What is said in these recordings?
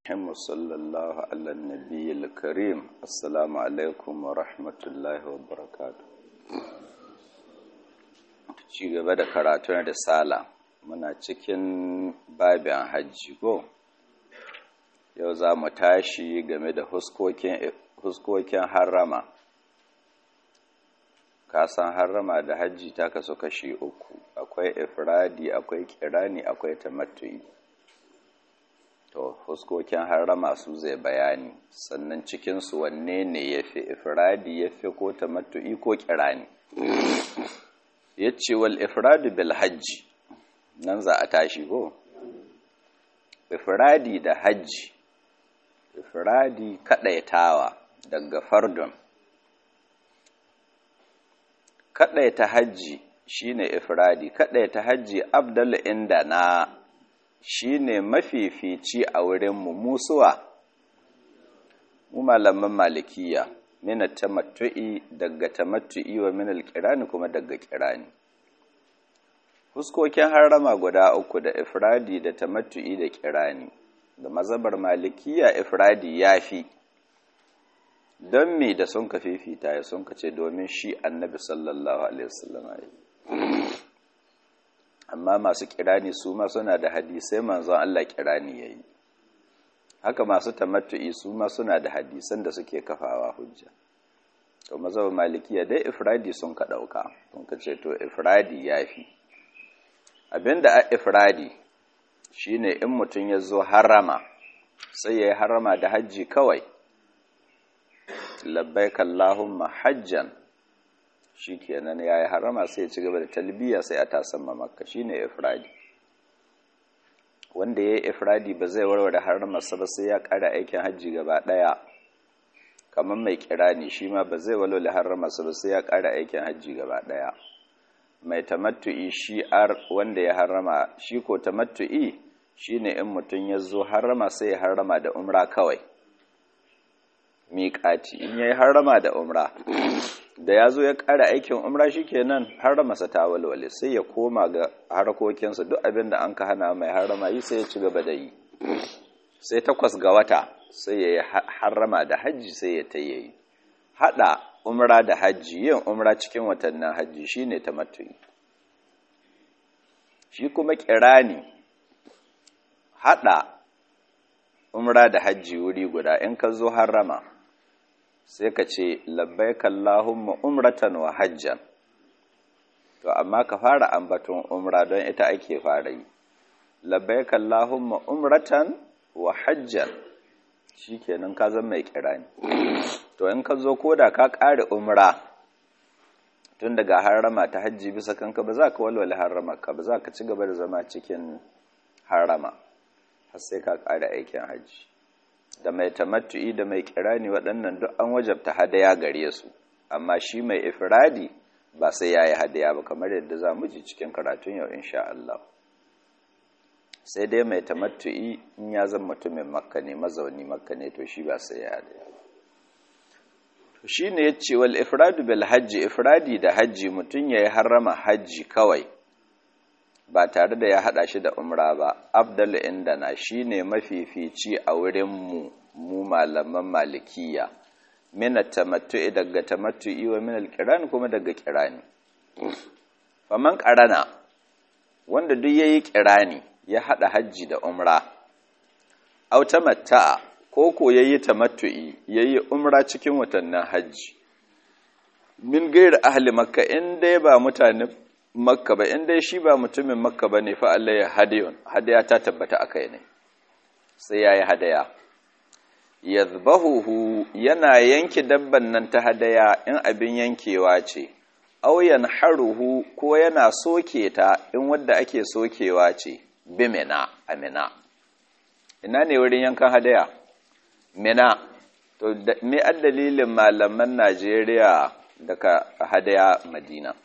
Muhammad sallallahu ala nabiyyil karim. Assalamu alaikum wa rahmatullahi wa barakatuh. Ci gaba da karatun risala muna cikin babin hajji ko yau za mu tashi game da huskokin harrama. Kasan harrama da hajji ta kasu kashi uku, akwai ifradi, akwai kirani, akwai tamattu'i. To huskokin harrama su zai bayani, sannan cikinsu wanne ne ya fi ifradi, ya fi ko tamattu'i ko kirani. Ya ce wal ifradu bil hajji, nan za a tashi ko? Ifradi da hajji, ifradi kaɗaitawa daga fardun. Kaɗaita hajji shine ifradi, kaɗaita hajji abdal inda na shine mafifici a wurinmu musuwa mu malaman malikiya min tamattu'i daga tamattu'i wa min alqirani kuma daga qirani. Huskokin harrama guda uku da ifradi da tamattu'i da qirani, da mazhabar malikiya ifradi yafi. Don me da sun ka fifita ya sun ka ce domin shi annabi sallallahu alaihi wasallam ya amma masu kirani su ma suna da hadisai manzon Allah kirani yayi, haka masu tamattu'i su ma suna da hadisan da suke kafawa hujja. To mazhab malikiya dai ifradi sun ka dauka, sun ka ce to ifradi yafi. Abinda a ifradi shine in mutun ya zo harama sai yayi harama da haji kawai, labbaik Allahumma hajjan, shikenan yayi harama sai ya ci gaba da talbiya sai a tasamma Makka, shine ifradi. Wanda yayi ifradi ba zai warware haramarsa ba sai ya ƙara aikin haji gaba daya. Kamar mai kirani shi ma ba zai walwala haramarsa ba sai ya ƙara aikin haji gaba daya. Mai tamattu'i shi wanda ya harama, shi ko tamattu'i shine in mutun ya zo harama sai ya harama da umra kawai. Miƙati in yayi harama da umra, da ya zo ya ƙara aikin umra shikenan haramarsa ta walwale sai ya koma ga harkokinsa, duk abin da an ka hana mai harama yi sai ya ci gaba da yi. Sai 8 ga wata sai ya yi harama da hajji sai ya tayi. Hada umra da hajji, yin umra cikin watannin hajji shine tamattu'i. Shi kuma kirani, hada umra da hajji wuri guda, in ka zo harama sai ka ce labbaik Allahumma umratan wa hajjan. To amma ka fara ambaton umra don ita ake fara yi. Labbaik Allahumma umratan wa hajjan, shikenan ka zama mai kirani. To in ka zo koda ka ƙare umra tun daga harama ta hajji bisa kanka, ba za ka walwala haramarka, ba za ka ci gaba da zama cikin harama har sai ka ƙare aikin hajji. Da mai tamattu'i da mai kirani waɗannan duk an wajabta hadaya gare su, amma shi mai ifradi ba sai yayi hadaya ba, kamar yadda za mu ji cikin karatun yau insha Allah. Sai dai mai tamattu'i in ya zama mutumin Makka ne, mazauni Makka ne, to shi ba sai ya hadaya ba. To shine yace wal ifradu bil hajji, ifradi da hajji mutun yayi harrama hajji kawai ba tare da ya hada shi da umra ba, afdal indana shine mafifici a wurin mu malaman malikiya, min tamattu'i daga tamattu'i wa min alqiran kuma daga qirani. Faman qarana, wanda duk yayi qirani ya hada hajji da umra, aw tamatta'a ko ko yayi tamattu'i yayi umra cikin watannin hajji, min gairi ahli makka, in dai ba mutanen Makka ba, in dai shi ba mutumin Makka ba ne, fa Allah ya hadayun, hadaya ta tabbata a kai ne, sai ya yi hadaya. Yadhbahuhu, yana yanke dabban nan ta hadaya in abin yankewa ce, auyan haruhu ko yana soke ta in wadda ake sokewa ce, bi mina, amina. Ina ne wurin yankan hadaya? Mina. To, me dalilin malaman Najeriya daga hadaya Madina?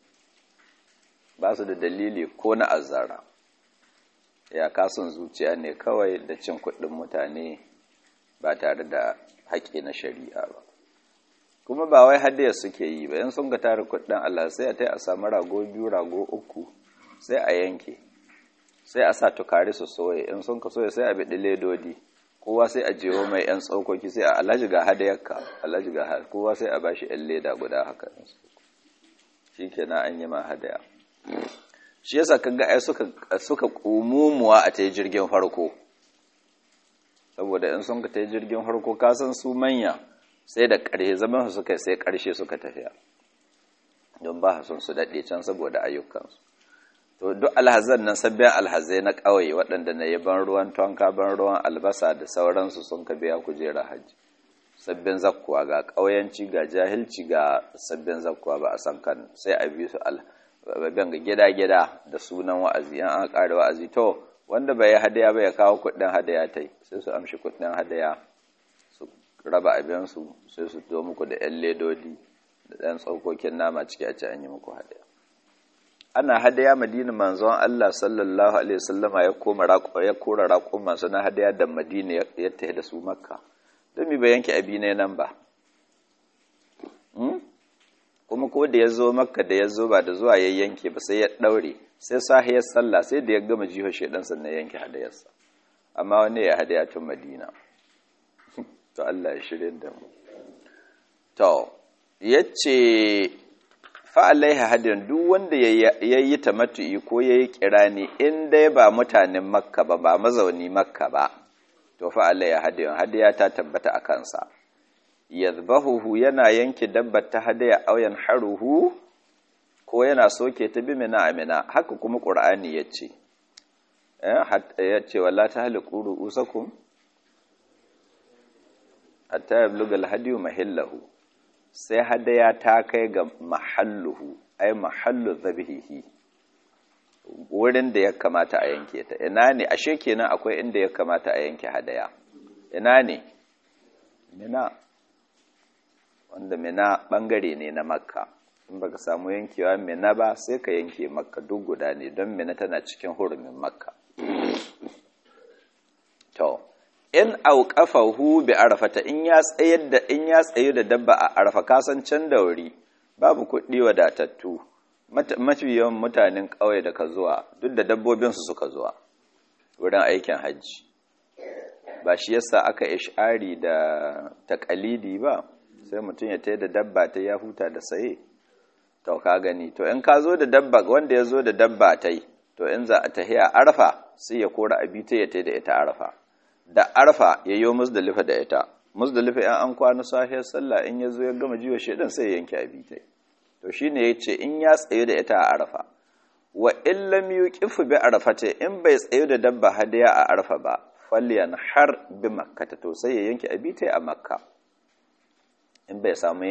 Ba su da dalili ko na azara, ya kasun zuciya ne kawai da cin kuɗin mutane ba tare da haƙƙi na shari'a ba. Kuma ba wai hadiyar suke yi ba, in sun ga tare kuɗin Allah sai a tai a samu rago 2, rago 3 sai a yanke, sai a sa tukari su soye, in sun ka soye sai a biɗi ledodi kowa sai a jewo mai yan tsokoki sai a alhaji ga hadayarka alhaji ga kowa sai a bashi yan leda guda haka shikenan an yi ma hadaya shi yasa kaga ai suka kumumuwa a ta jirgin farko saboda in sun ka ta jirgin farko ka san su manya sai da ƙarshe zaman su suka sai ƙarshe suka tafiya don ba son su daɗe can saboda ayyukansu to duk alhazan nan sabbin alhazai na ƙauye waɗanda na yi ban ruwan tonka ban ruwan albasa da sauransu sun ka biya kujera hajji sabbin zakkuwa ga ƙauyanci ga jahilci ga sabbin zakkuwa ba a san kan sai a bi su ga gida-gida da sunan wa'azi an ƙara wa'azi to wanda bai hadaya ba ya kawo kuɗin hadaya tai sai su amshi kuɗin hadaya su raba abinsu sai su to muku da 'yan ledodi da ɗan tsokokin nama ciki a ci an yi muku hadaya ana hadaya madina manzon Allah sallallahu alaihi wasallama ya kora raƙon masu na hadaya da madina ya tafi da su makka don mi bai yanke abi ne nan ba kuma ko da ya zo makka da ya zo ba da zuwa ya yanke ba sai ya ɗaure sai sahiyar sallah sai da ya gama jihar shaidan sannan yanke hadayarsa amma wani ya hadaya tun madina to Allah ya shirye da mu to yace fa alaiha hadin duk wanda yayi tamattu'i ko yayi kirani in dai ba mutanen makka ba ba mazauni makka ba to fa alaiha hadin hadiya ta tabbata a kansa yadhbahu yana yanke dabbar ta hadaya auyan haruhu ko yana soke ta bi mina amina haka kuma qur'ani yace yace wala tahliqu ru'usakum hatta yablugha al-hadiyu mahillahu sai hadaya ta kai ga mahalluhu ai mahallu dhabihi wurin da ya kamata a yanke ta ina ne ashe kenan akwai inda ya kamata a yanke hadaya ina ne mina wanda mina bangare ne na makka in baka samu yankewa mina ba sai ka yanke makka duk guda ne don mina tana cikin hurumin makka to in auqafahu bi arfata in ya tsayu da dabba a arfa kasan can da wuri babu kuɗi wadatattu mafi yawan mutanen ƙauye da ka zuwa duk da dabbobin su suka zuwa wurin aikin hajji ba shi yasa aka ish'ari da taqalidi ba sai mutum ya tayi da dabba ta ya huta da saye to ka gani to in ka zo da dabba wanda ya zo da dabba tai to in za a tahiya arfa sai ya kora abita ya tayi da ita arfa da arfa ya yi musdalifa da ita musdalifa yan an kwana sahiyar sallah in ya zo ya gama jiwa shedan sai ya yanke abitai to shine yace in ya tsaye da ita a arfa wa illam yuqif bi arfata in bai tsaye da dabba hadiya a arfa ba falyan har bi makkah to sai ya yanke abitai a makka in bai samu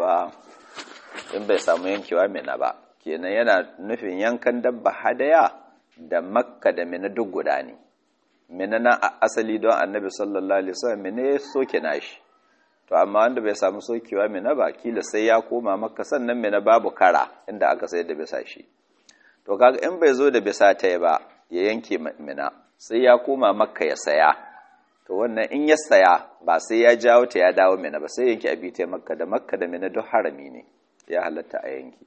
yankewa mina ba kenan yana nufin yankan dabba hadaya da makka da mina duk guda ne mina na asali don annabi sallallahu alaihi wasallam mina ya soke nashi to amma wanda bai samu sokewa mina ba kila sai ya koma makka sannan mina babu kara inda aka sayar da bisa shi to kaga in bai zo da bisa ta ba ya yanke mina sai ya koma makka ya saya to wannan in ya saya ba sai ya jawo ta ya dawo mina ba sai yanke abi ta makka da mina duk harami ne ya halatta a yanki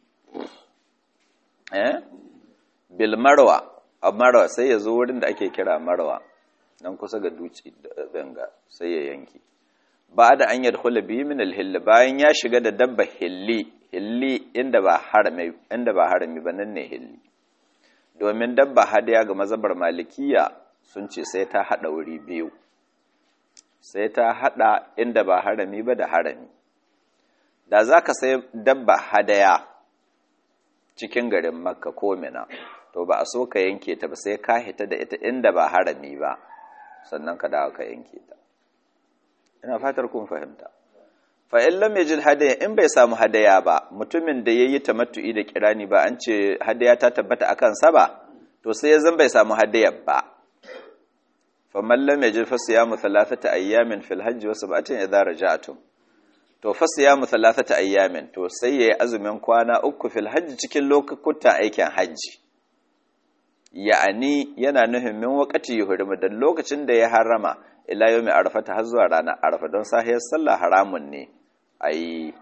bil marwa a marwa sai ya zo wurin da ake kira marwa nan kusa ga duci benga sai ya yanki ba da an yadkhula bi min al-hill bayan ya shiga da dabba hilli inda ba harami ba nan ne hilli domin dabba hadiya ga mazhabar malikiya sun ce sai ta hada wuri biyu sai ta hada inda ba harami ba da harami da zaka sai dabba hadaya cikin garin makka ko mina to ba a so ka yanke ta ba sai ka hita da ita inda ba harami ba sannan ka dawo ka yanke ta ina fatar kun fahimta fa in lam yajid hadaya in bai samu hadaya ba mutumin da yayi tamattu'i da kirani ba an ce hadaya ta tabbata akan sa ba to sai ya zan bai samu hadaya ba fa man lam yajid fa siyamu thalathata ayyamin fil hajj wa sab'atin idza raja'tum to fa siyamu thalathata ayyamin to sai yayi azumin kwana 3 fil hajj cikin lokutan aikin hajji ya'ani yana nufin min waqati yuhrimu da lokacin da ya harama ila yawmi arafata har zuwa ranar arafa don sahiyar sallah haramun ne ayi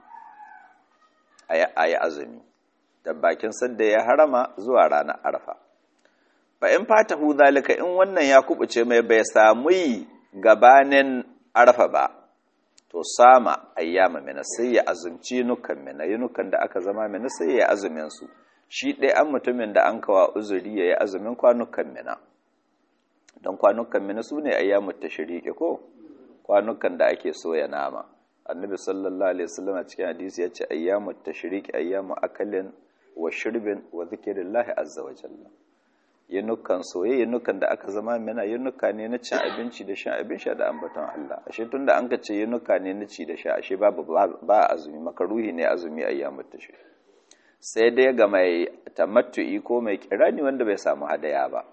azumi da bakin sadda ya harama zuwa ranar arafa fa in fatahu zalika in wannan ya kubuce mai bai samu gabanin arfa ba to sama ayyama mina sai ya azumci nukan mina yunukan da aka zama mina sai ya azumin su shi ɗaya an mutumin da an kawa uzuri ya yi azumin kwanukan mina don kwanukan mina su ne ayyamut tashriqi ko kwanukan da ake soya nama annabi sallallahu alaihi wasallam a cikin hadisi ya ce ayyamut tashriqi ayyamu akalin wa shirbin wa zikrillahi azza wa jalla yunukan soye yunukan da aka zama mina yunuka ne na cin abinci da shan abin sha da ambaton Allah ashe tunda an ka ce yunuka ne na ci da sha ashe ba azumi makaruhi ne azumi ayyamut tashriq sai dai ga mai tamattu'i ko mai kirani wanda bai samu hadaya ba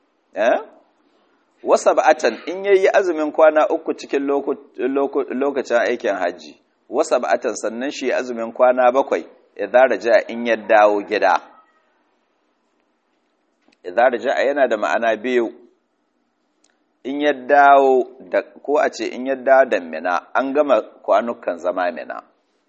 wasa ba'atan in yayi azumin kwana uku cikin lokacin aikin haji wasa ba'atan sannan shi azumin kwana bakwai idza raja in ya dawo gida idza raja yana da ma'ana biyu in ya dawo da ko a ce in ya dawo da mina an gama kwanukan zama mina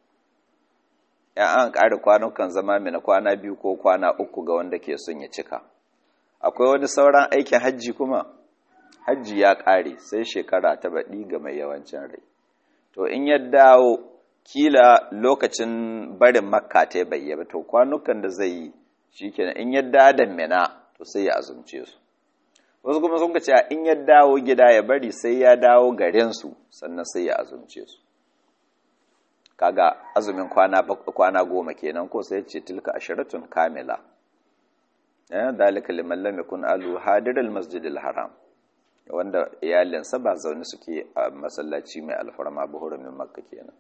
ya an ƙara kwanukan zama mina kwana biyu ko kwana uku ga wanda ke son ya cika akwai wani sauran aikin hajji kuma hajji ya ƙare sai shekara ta baɗi ga mai yawancin rai to in ya dawo kila lokacin barin makka ta bayyana to kwanukan da zai yi shikenan in ya dawo da mina to sai ya azumce su wasu kuma sun ce in ya dawo gida ya bari sai ya dawo garin su sannan sai ya azumce su kaga azumin kwana 10 kenan ko sai ce tilka asharatun kamila dalika liman lam yakun alu hadirul masjidil haram wanda iyalinsa ba zaune suke a masallaci mai alfarma ba hurumin makka kenan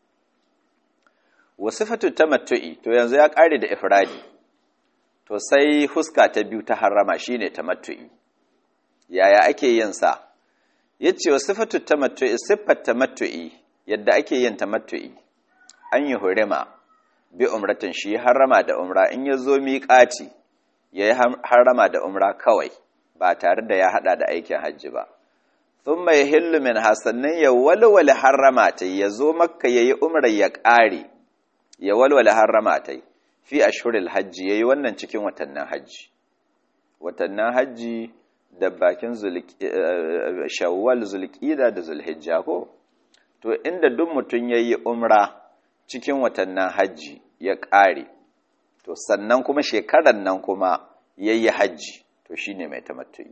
wasifatu tamattu'i to yanzu ya kare da ifradi to sai huska ta biyu ta harama shine tamattu'i yaya ake yin sa yace wasifatu tamattu'i sifat tamattu'i yadda ake yin tamattu'i an yi hurima bi umratin shi harama da umra in yazo miƙati yayi harama da umra kawai ba tare da ya hada da aikin hajji ba thumma yahillu min hasannan ya walwala harama ta yazo makka yayi umra ya kare ya walwala harama ta fi ashhuril hajji yayi wannan cikin watannin hajji da bakin shawwal zulqa'da da zulhijja ko to inda duk mutun yayi umra cikin watannin hajji ya kare to sannan kuma shekaran nan kuma yayi hajji to shine mai tamattu'i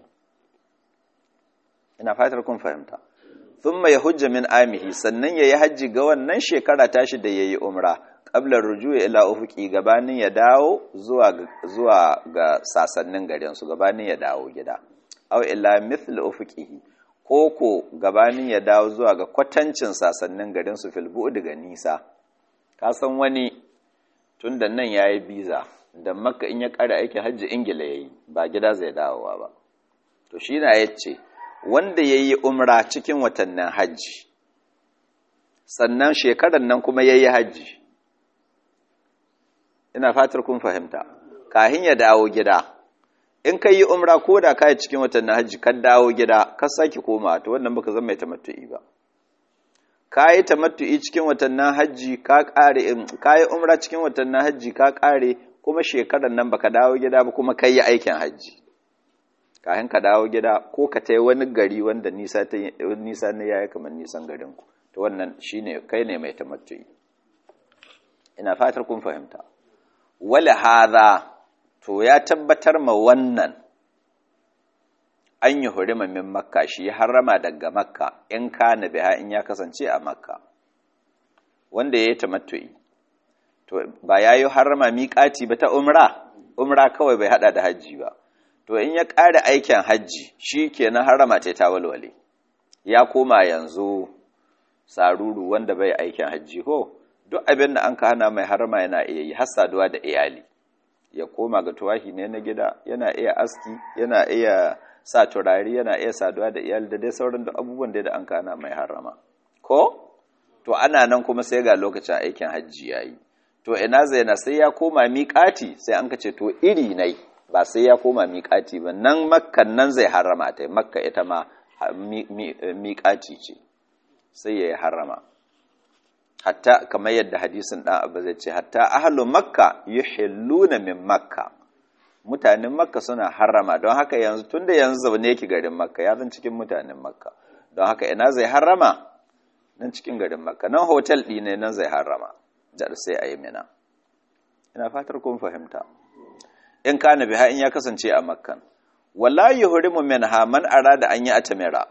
ina fatar kun fahimta thumma yahujja min amihi sannan yayi hajji ga wannan shekara tashi da yayi umra qabla rujui ila ufuqi gabanin ya dawo zuwa ga sasannin garin su gabanin ya dawo gida aw ila mithl ufuqihi koko gabanin ya dawo zuwa ga kwatancin sasannin garin su fil bu'd ga nisa ka san wani tunda nan yayi biza da makka in ya kare aikin hajji ingila yayi ba gida zai dawowa ba to shi na yace wanda yayi umra cikin watannin hajji sannan shekaran nan kuma yayi hajji ina fatar kun fahimta kahin ya dawo gida in kai yi umra ko da kai cikin watannin hajji ka dawo gida ka saki koma to wannan baka zama mai tamattu'i ba kai tamattu'i cikin watannin hajji ka kare kai umra cikin watannin hajji ka kare kuma shekarar nan baka dawo gida ba kuma kai aikin hajji kahin ka dawo gida ko ka tai wani gari wanda nisa ne yayi kamar nisan garin ku to wannan shine kai ne mai tamattu'i ina fatar kun fahimta wala hadha to ya tabbatar ma wannan an yi hurima min makka shi harama daga makka in kana biha in ya kasance a makka wanda yayi tamattu'i to ba yayi harama miƙati ba ta umra kawai bai hada da haji ba to in ya ƙara aikin haji shikenan harama ta walwale ya koma yanzu saruru wanda bai aikin haji ko duk abin da an ka hana mai harama yana iya yi har saduwa da iyali ya koma ga tuwahi ne na gida yana iya aski yana iya sa turare yana iya saduwa da iyali da dai sauran da abubuwan da an ka hana mai harama ko to ana nan kuma sai ga lokacin aikin haji yayi to ina zaina sai ya koma miƙati sai an ka ce to iri nai ba sai ya koma miƙati ba nan makkan nan zai harama ta makka ita ma miƙati ce sai ya yi harama hatta kamar yadda hadisin ɗan abu zai ce hatta ahlu makka yuhilluna min makka mutanen makka suna harama don haka yanzu tunda yanzu zaune yake garin makka ya zan cikin mutanen makka don haka ina zai harrama nan cikin garin makka nan hotel ɗi ne nan zai harrama da sai a yi mina ina fatar kun fahimta in kana biha in ya kasance a makkan wala yuhrimu minha man arada an yi atamira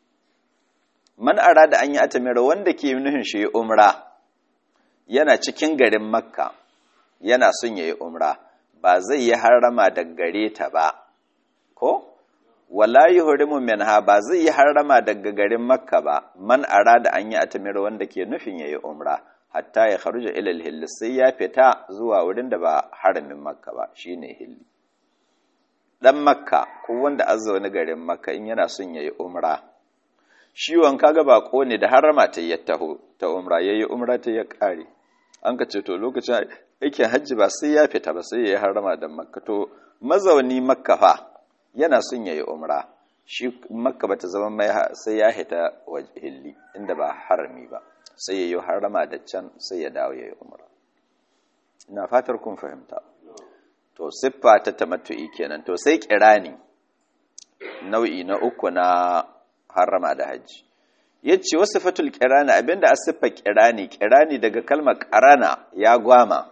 wanda ke nuhin shi umra yana cikin garin makka yana son yayi umra ba zai yi harrama da gare ta ba ko wala yuhrimu minha ba zai yi harrama daga garin makka ba man arada an yi atamira wanda ke nufin yayi umra hatta ya kharuja ila al-hill sai ya fita zuwa wurin da ba haramin makka ba shine hilli dan makka ko wanda azza wani garin makka in yana son yayi umra shi wanka ga bako ne da harama ta yattaho ta umra yayi umra ta ya kare an ka ce to lokacin yake hajji ba sai ya fita ba sai yayi harama da makka to mazauni makka fa yana son yayi umra shi makka bata zama mai sai ya hita hilli inda ba harami ba sai yayi harama da can sai ya dawo yayi umra ina fatar kun fahimta to siffa ta tamattu'i kenan to sai kirani nau'i na uku na harama da haji yace wasifatul kirani abinda a siffa kirani daga kalmar qarana ya gwama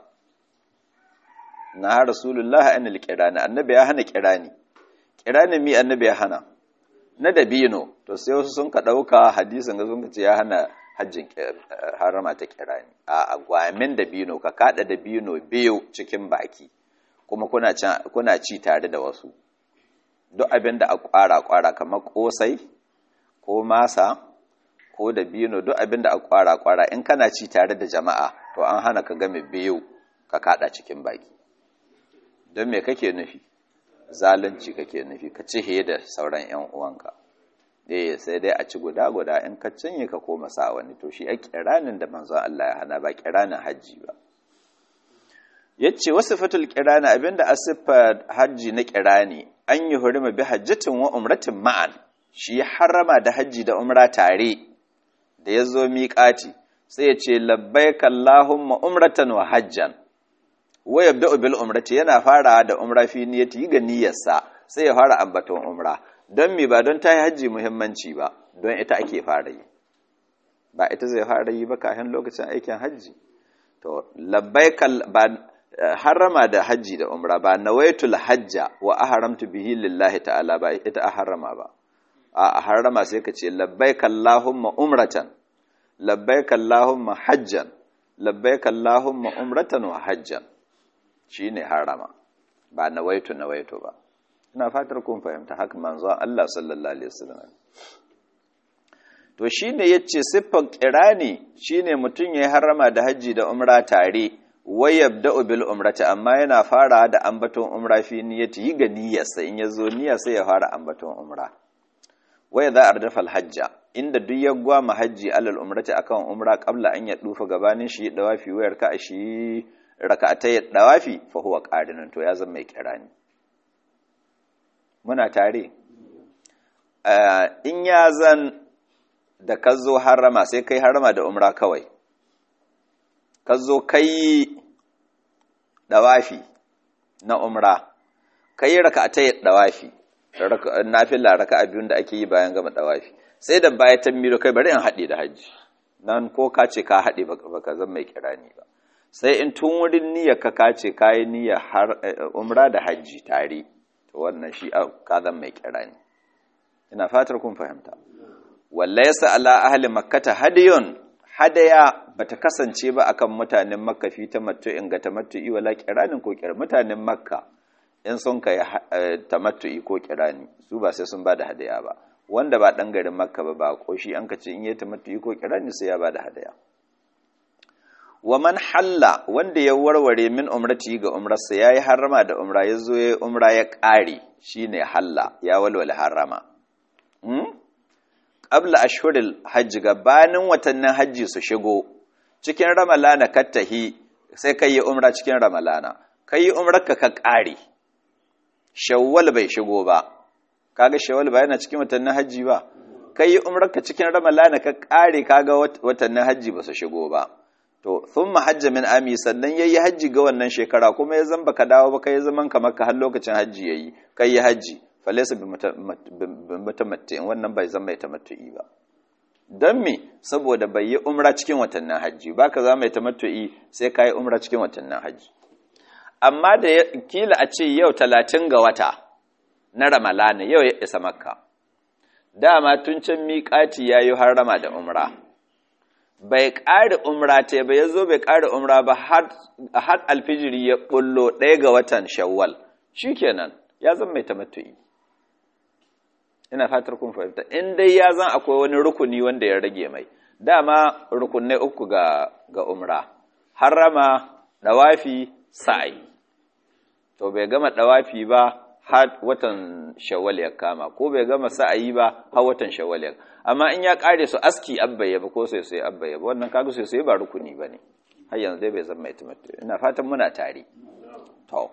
na rasulullahi anil kirani annabi ya hana kirani mi annabi ya hana na dabino to sai wasu sun ka dauka hadisin ga sun ka ce ya hana hajjin harama ta kirani a gwamin dabino ka kada dabino biyu cikin baki kuma kuna ci tare da wasu duk abin da a kwara kamar kosai ko masa ko dabino duk abin da a kwara in kana ci tare da jama'a to an hana ka game biyu ka kada cikin baki don me kake nufi zalunci kake nufi ka ci he da sauran yan uwanka sai dai a ci guda in ka cinye ka koma sa wani to shi a kiranin da manzon Allah ya hana ba kiranin hajji ba yace wasifatul kirani abinda asiffa hajji na kirani an yi hurima bi hajjatin wa umratin ma'an shi harama da hajji da umra tare da yazo miqati sai ya ce labbaika allahumma umratan wa hajjan wa yabda'u bil umrati yana fara da umra fi niyyati ga niyyarsa sai ya fara ambaton umra don me ba don ta yi hajji muhimmanci ba don ita ake fara yi ba ita zai fara yi ba kafin lokacin aikin hajji to labbaika ba harama da hajji da umra ba nawaitul hajja wa ahramtu bihi lillahi ta'ala ba ita harama ba a harama sai ka ce labbaika allahumma umratan labbaika allahumma hajjan labbaika allahumma umratan wa hajjan shine harama ba nawaitu ba ina fatar kun fahimta haka manzo Allah sallallahu alaihi wasallam to shine yace siffar kirani shine mutun yayi harama da hajji da umra tare wayabda'u bil umrati amma yana fara da ambaton umra fi niyyati ga niyyarsa in yazo niyya sai ya fara ambaton umra waya za ardafa al hajja inda duk ya gwama hajji alal umrati akan umra qabla an ya dufa gabanin shi dawafi wayar ka shi rak'atay dawafi fa huwa qarinun to ya zama mai kirani muna tare in ya zan da ka zo harama sai kai harama da umra kawai ka zo kai dawafi na umra kai raka'atai dawafi nafila raka'a biyun da ake yi bayan gama dawafi sai da baya tamiro kai bari in haɗe da haji nan ko ka ce ka haɗe baka zan mai kirani ba sai in tun wurin niyyar ka ce kai niyyar har umra da haji tare to wannan shi ka zan mai kirani ina fatar kun fahimta wallaysa ala ahli makkata hadiyun hadaya bata kasance ba akan mutanen makka fi tamattu'in ga tamattu'i wala kiranin ko mutanen makka in sun kai tamattu'i ko kirani su ba sai sun bada hadaya ba wanda ba dan garin makka ba ko shi an kace in yayi tamattu'i ko kirani sai ya bada hadaya wa man halla wanda ya warware min umrati ga umrarsa yayi harama da umra yazo yayi umra ya kare shine halla ya walwala harama qabla ashhuril hajj gabanin watannin hajji su shigo cikin ramalana kattahi sai kai umra cikin ramalana kai umrarka ka kare shawwal bai shigo ba kaga shawwal ba yana cikin watannin hajji ba kai umrarka cikin ramalana ka kare kaga watannin hajji ba su shigo ba to thumma hajja min ami sannan yayi hajji ga wannan shekara kuma ya zamba ka dawo ba kai zaman ka makka har lokacin hajji yayi kai hajji falaysa bi mutamatti'in wannan bai zama mai tamattu'i ba don me saboda bai yi umra cikin watannin hajji ba ka za mai tamattu'i sai ka yi umra cikin watannin hajji. Amma da kila a ce yau 30 ga wata na Ramalana yau ya isa Makka, dama tun can miƙati ya yi harama da umra, bai ƙari umra ta ba, ya zo bai ƙari umra ba har alfijiri ya ɓullo 1 ga watan Shawwal, shi kenan ya zan mai tamattu'i. Ina fatar kun fahimta, in dai ya zan akwai wani rukuni wanda ya rage mai, dama rukunai 3 ga umra, harama, dawafi, sa'i. To bai gama dawafi ba har watan Shawwal ya kama, ko bai gama sa'ayi ba har watan Shawwal ya kama. Amma in ya kare su aski abbaye ba ko sai abbaye ba, wannan kaga sai ba rukuni bane. Har yanzu dai bai zama mai tamattu. Ina fatan muna tare. To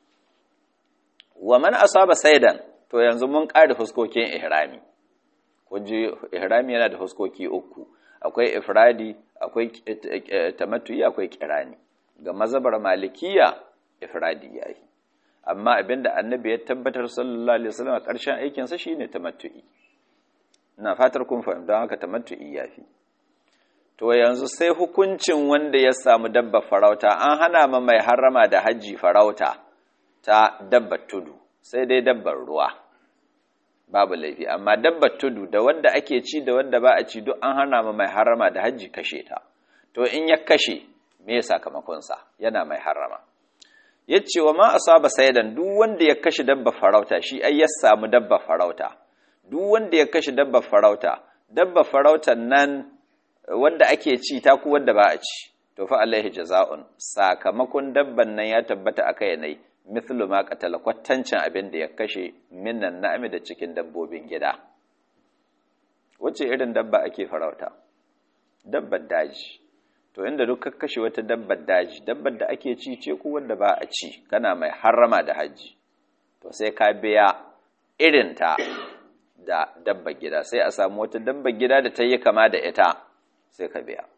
wa man asaba saidan, to yanzu mun kare fuskokin ihrami. Kun ji ihrami yana da fuskoki 3. Akwai ifradi, akwai tamattu'i, akwai kirani. Ga mazhabar malikiya ifradi yayi. Amma abinda annabi ya tabbatar sallallahu alaihi wasallam a ƙarshen aikinsa shine tamattu'i. Ina fatar kun fahimta, don haka tamattu'i yafi. To yanzu sai hukuncin wanda ya samu dabba farauta, an hana ma mai harrama da haji farauta ta dabbar tudu, sai dai dabbar ruwa babu laifi, amma dabbar tudu da wanda ake ci da wanda ba a ci duk an hana ma mai harrama da haji kashe ta. To in ya kashe me sakamakonsa? Yana mai harrama. Yace wa ma asaba saidan, duk wanda ya kashe dabba farauta, shi ai ya samu dabba farauta. Duk wanda ya kashe dabba farautan nan wanda ake ci ta ku wanda ba a ci, to fa alaihi jaza'un, sakamakon dabban nan ya tabbata akai ne mithlu ma qatala, kwattancin abin da ya kashe minnan na'ami da cikin dabbobin gida. Wace irin dabba ake farauta? Dabbar daji. To inda duk ka kashe wata dabbar daji, dabbar da ake ci ce ko wanda ba a ci, kana mai harrama da haji, to sai ka biya irinta da dabbar gida, sai a samu wata dabbar gida da ta yi kama da ita sai ka biya.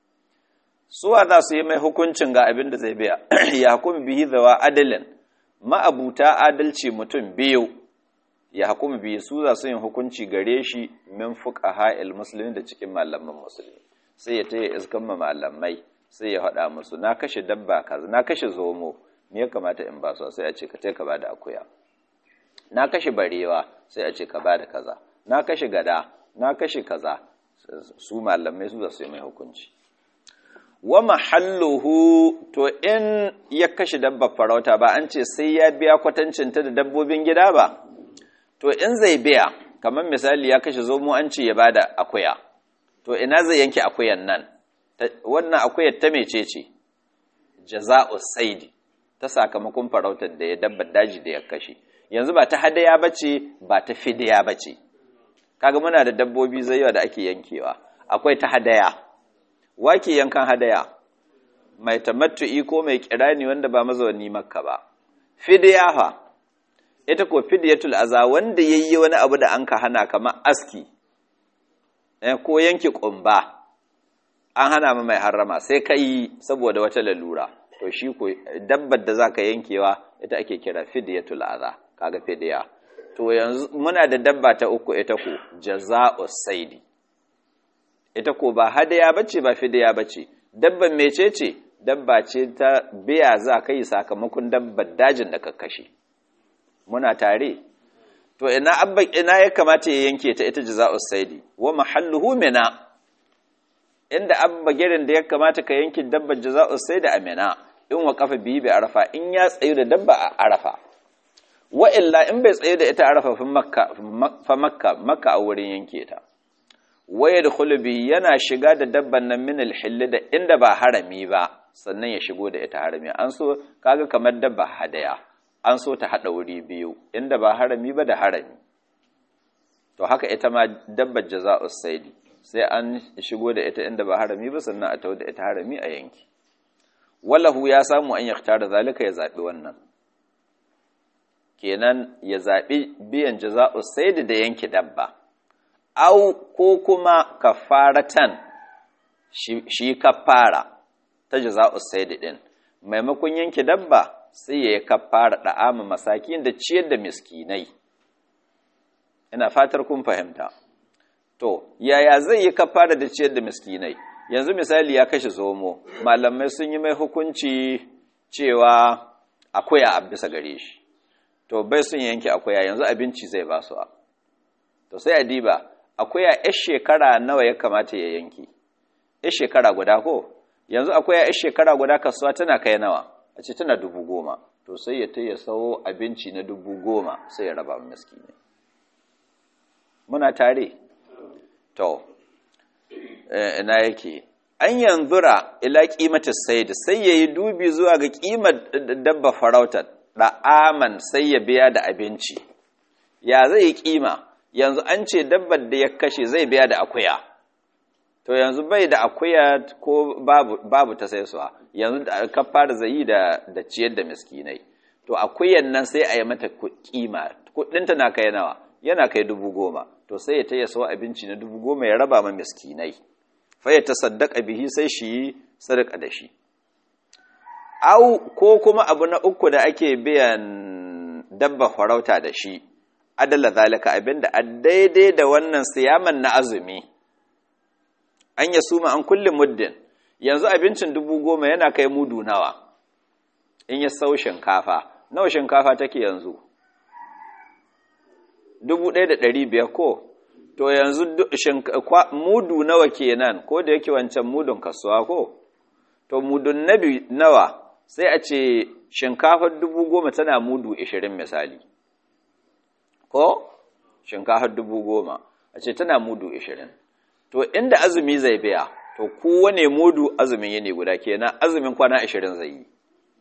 Suwa za su yi mai hukuncin ga abin da zai biya? Ya hukumi bihi zawa adalin, ma'abuta adalci mutum biyu, ya hukumi bihi, su za su yin hukunci gare shi min fuqaha'il muslimin, da cikin malaman musulmi. Sai ya taya iskan malamai, sai ya haɗa musu, na kashe dabba kaza, na kashe zomo, me ya kamata in ba su? Sai a ce ka tai ka ba da akuya. Na kashe barewa, sai a ce ka ba da kaza. Na kashe gada, na kashe kaza. Su malamai su za su yi mai hukunci. Wa mahalluhu, to in ya kashe dabba farauta ba an ce sai ya biya kwatancinta da dabbobin gida ba? To in zai biya, kamar misali ya kashe zomo an ce ya ba da akuya, to ina zai yanke akuyan nan? Wannan akuyar ta mecece? Jaza'u saidi, ta sakamakon farautar da ya dabbar daji da ya kashe. Yanzu ba ta hadaya bace, ba ta fidiya bace. Kaga muna da dabbobi zaiwa da ake yankewa. Akwai ta hadaya. Wake yankan hadaya? Mai tamattu'i ko mai kirani wanda ba mazauni Makka ba. Fidiya fa, ita ko fidiyatul aza, wanda yayi wani abu da an ka hana, kamar aski ko yanke kumba, an hana mai harrama, sai ka yi saboda wata lalura, to shi ko dabbar da zaka yankewa ita ake kira fidiyatul aza. Kaga fidiya. To yanzu muna da dabba ta uku, ita ko jaza'us saidi. Ita ko ba hadaya bace, ba fidiya bace. Dabban mecece? Dabba ce ta biya za ka yi sakamakon dabbar dajin da ka kashe. Muna tare? To ina ya kamata ya yanke ta, ita jaza'us saidi. Wa mahalluhu mina. Inda abba girin da ya kamata ka yanke dabbar jaza'us saidi a mina, in wa kafa biyu bai arafa, in ya tsayu da dabba a arafa. Wa illa in bai tsaye da ita arafa fa makka a wurin yanke ta. Wa yadkhulu bi, yana shiga da dabban nan min al-hill, da inda ba harami ba, sannan ya shigo da ita harami. An so kaga kamar dabba hadaya, an so ta hada wuri biyu, inda ba harami ba da harami. To haka ita ma dabbar jaza'us saidi, sai an shigo da ita inda ba harami ba, sannan a tawo da ita harami a yanki. Wallahu ya samu an yakhtara zalika, ya zabi wannan. Kenan ya zaɓi biyan jaza'us saidi da yanke dabba, au ko kuma kafaratan, shi kafara ta jaza'us saidi din, maimakon yanke dabba sai ya kafara da'ama masakin da ciyar da miskinai. Ina fatar kun fahimta. to yaya zai yi kafara da ciyar da miskinai? Yanzu misali ya kashe zomo, malamai sun yi mai hukunci cewa akuya a bisa gare shi, to bai sun yanke akuya, yanzu abinci zai ba su to sai a diba akuya yar shekara nawa ya kamata ya yanke? Yar shekara guda ko? Yanzu akuya yar shekara guda kasuwa tana kai nawa? A ce tana 10,000, to sai ya taya sawo abinci na 10,000 sai ya raba miskinai. Muna tare? To, ina yake? An yanzura ila ƙimatar saidi, sai ya yi dubi zuwa ga ƙimar dabba farautar, ɗa'aman sai ya biya da abinci. Ya zai yi ƙima? Yanzu an ce dabbar da ya kashe zai biya da akuya. To yanzu bai da akuya ko babu ta sai suwa, yanzu kafara zai yi da ciyar da miskinai. To akuyan nan sai a yi mata ƙima, kuɗinta na kai nawa? Yana kai 10,000, to sai ya taya sawo abinci na 10,000 ya raba ma miskinai. Fa ya tasaddaqa bihi, sai shi yi sadaka da shi. Au ko kuma abu na uku da ake biyan dabba farauta da shi, adala zalika, abinda a daidai da wannan siyaman na azumi. An ya suma an kulle muddin, yanzu abincin 10,000 yana kai mudu nawa? In ya sau shinkafa, nawa shinkafa take yanzu? 1,500 ko? To yanzu mudu nawa kenan, ko da yake wancan mudun kasuwa ko? To mudun nabi nawa? Sai a ce shinkafar 10,000 tana mudu 20 misali. Ko? Shinkafar 10,000 a ce tana mudu 20. To inda azumi zai biya, to kowane mudu azumin yini guda kenan, azumin kwana 20 zai yi.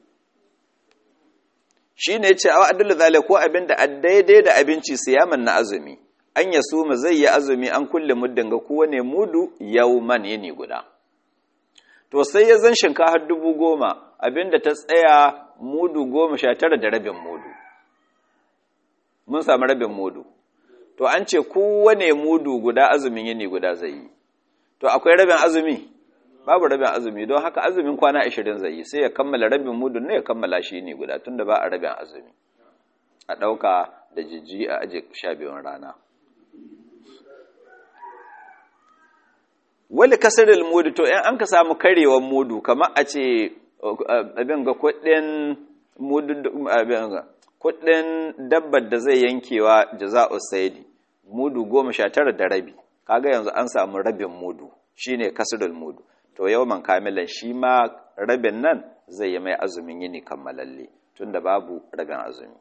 Shi ne ce awa adalla zale ko abin da daidai da abinci siyaman na azumi, an ya suma zai yi azumi an kulle muddin ga kowane mudu yauman yini guda. To sai ya zan shinkafar 10,000 abin da ta tsaya mudu 19 da rabin mudu. Mun samu rabin mudu. To an ce kowane mudu guda azumin yini guda zai yi. To akwai rabin azumi? Babu rabin azumi, don haka azumin kwana 20 zai yi, sai ya kammala rabin mudun ne ya kammala shi ne guda, tunda ba a rabin azumi. A ɗauka da jijji a aje 12 rana. Wali kasaril mudu, to in an ka samu karewan mudu, kamar a ce abin ga kuɗin dabbar da zai yankewa jaza'u saidi, mudu 19 da rabi, kaga yanzu an samu rabin mudu, shine kasaril mudu. To yawman kamilan shi ma rabin nan zai yi mai azumin yini kammalalle, tunda babu rabin azumi.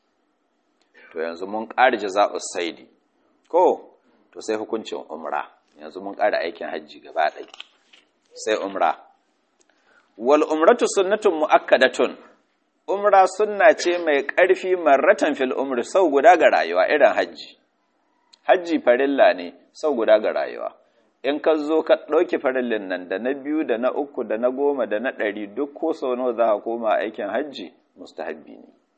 To yanzu mun ƙara jaza'u saidi, ko? To sai hukuncin umra. Yanzu mun ƙara aikin hajji gaba ɗaya, sai umra. Wal umratu sunnatun mu'akkadatun, umra sunna ce mai ƙarfi marratan fil umri, sau guda ga rayuwa irin hajji. Hajji farilla ne sau guda ga rayuwa. In ka zo ka ɗauki farillin nan da na 2 da na 3 da na 10 da na 100 duk ko sau nawa za ka koma aikin hajji, mustahabbi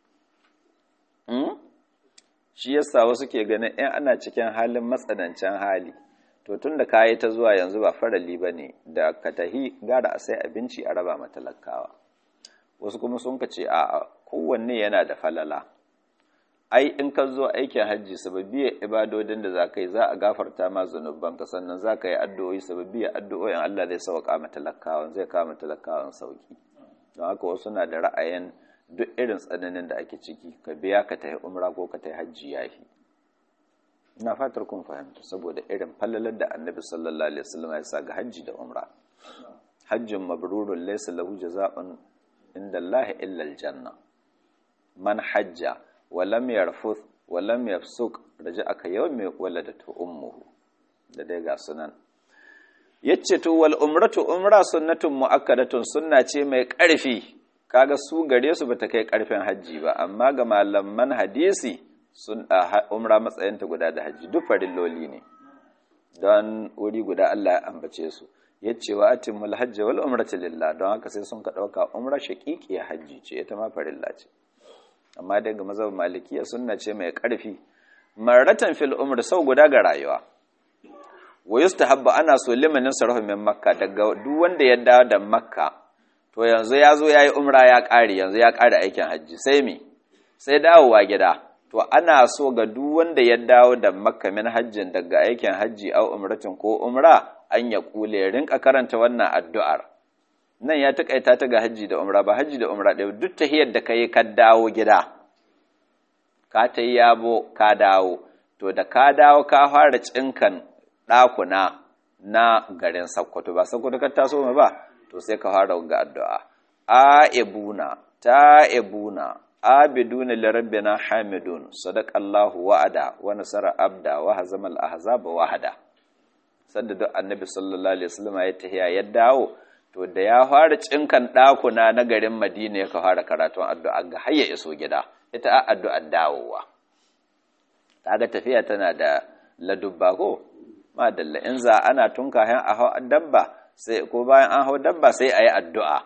ne. Shi yasa wasu ke ganin in ana cikin halin matsanancin hali, to tun da kayi ta zuwa yanzu ba farali ba ne, da ka tahi gara a sai abinci a raba matalakawa. Wasu kuma sun ka ce a kowanne yana da falala. Ai in ka zo aikin hajji sababbiyar ibadodin da za ka yi za a gafarta ma zunubanka, sannan za ka yi addu'o'i sababbiyar addu'o'in Allah zai sauƙa matalakawan, zai kawo matalakawan sauƙi. Don haka wasu na da ra'ayin duk irin tsananin da ake ciki ka biya ka tafi umra ko ka tafi hajji yafi. Ina fatar kun fahimta, saboda irin falalar da Annabi sallallahu alaihi wasallam ya sa ga hajji da umra. Hajjun mabrurun laysa lahu jazaa'un inda Allah illa aljanna. Man hajja wa lam yarfuth wa lam yafsuq raja'a ka yawmi waladatu ummuhu. Da dai ga sunan. Yace to wal umratu umra sunnatun muakkadatun, sunna ce mai ƙarfi. Kaga su gare su bata kai ƙarfin hajji ba, amma ga malaman hadisi sun umra matsayinta guda da hajji, duk farilloli ne. Don wuri guda Allah ya ambace su. Yace wa atimul hajji wal umrata lillah, don haka sai sun ka dauka umra shaqiqiya hajji ce, ita ma farilla ce. Amma daga mazhab malikiya sunna ce mai ƙarfi. Marratan fil umr, sau guda ga rayuwa. Wa yustahabbu, ana so limanin sarfa min makka, daga duk wanda ya dawo da makka, to yanzu ya zo yayi umra ya ƙare, yanzu ya ƙare aikin hajji, sai me? Sai dawowa gida. to ana so ga duk wanda ya dawo da makka min hajjin daga aikin hajji au umratin ko umra an ya kule ya rinka karanta wannan addu'ar nan ya takaita ta ga hajji da umra ba hajji da umra ɗaya duk tahiyar da kai ka dawo gida ka ta yabo ka dawo to da ka dawo ka fara cinkan ɗakuna na garin Sokoto ba Sokoto ka taso mai ba to sai ka fara ga addu'a aibuna ta'ibuna abiduna lirabbina hamidun sadaqallahu wa'ada wa nasara abda wa hazamal ahzaba wahada sanda duk annabi sallallahu alaihi wasallam ya tahiya ya dawo to da ya fara cinkan ɗakuna na garin Madina ya ka fara karatun addu'a ga har ya iso gida ita addu'ar dawowa kaga tafiya tana da ladubba ko madalla in za ana tunka han a hau dabba sai ko bayan an hau dabba sai ayi addu'a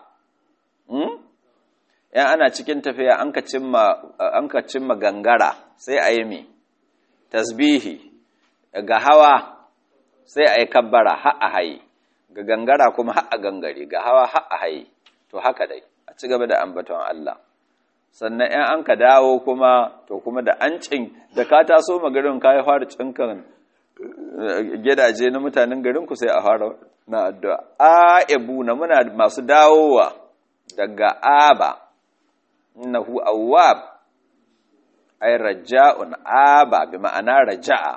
yan ana cikin tafiya an ka cimma gangara sai ayi mi tasbihi ga hawa sai ayi kabbara har a hayi ga gangara kuma har a gangare ga hawa har a hayi to haka dai a ci gaba da ambaton Allah sannan yan an ka dawo kuma to kuma da da ka taso magarin ka ya fara cinkan gidaje na mutanen garinku sai a fara na addu'a aibuna muna masu dawowa daga aba innahu awwab ay raja'un aba bi ma'ana raja'a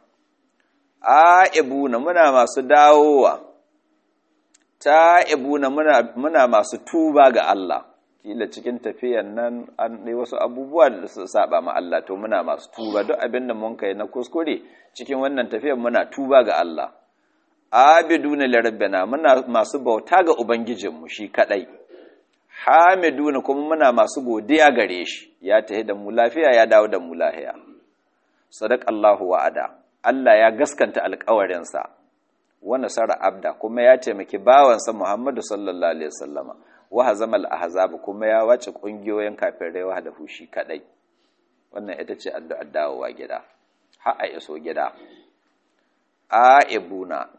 aibuna muna masu dawowa ta'ibuna muna masu tuba ga Allah kila cikin tafiyan nan an dai wasu abubuwa da su saba ma Allah to muna masu tuba duk abin da mun kai na kuskure cikin wannan tafiyan muna tuba ga Allah abiduna lirabbina muna masu bauta ga ubangijinmu shi kadai hamiduna kuma muna masu godiya gare shi ya tahi da mu lafiya ya dawo da mu lafiya sadaqallahu wa'ada Allah ya gaskanta alƙawarinsa wa nasara abda kuma ya taimaki bawansa Muhammadu sallallahu alaihi wasallama wa hazamal ahzab kuma ya wace kungiyoyin kafirai wa da fushi kadai wannan ita ce addu'ar dawowa gida har a iso gida aibuna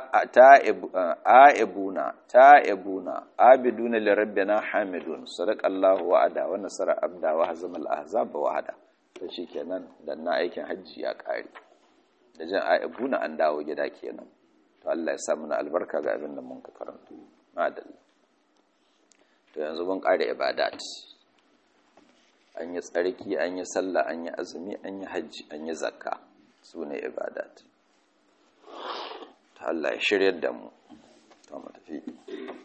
ta'ibuna abiduna lirabbina hamidun sadaqallahu wa'ada wa nasara abda wa hazamal ahzab wahada to shikenan dan na aikin hajji ya kare da jin aibuna an dawo gida kenan to Allah ya sa mana albarka ga abin da mun ka karanta madalla to yanzu mun kare ibadat an yi tsarki an yi sallah an yi azumi an yi hajji an yi zakka sune ibadat ta Allah ya shiryar da mu to mu tafi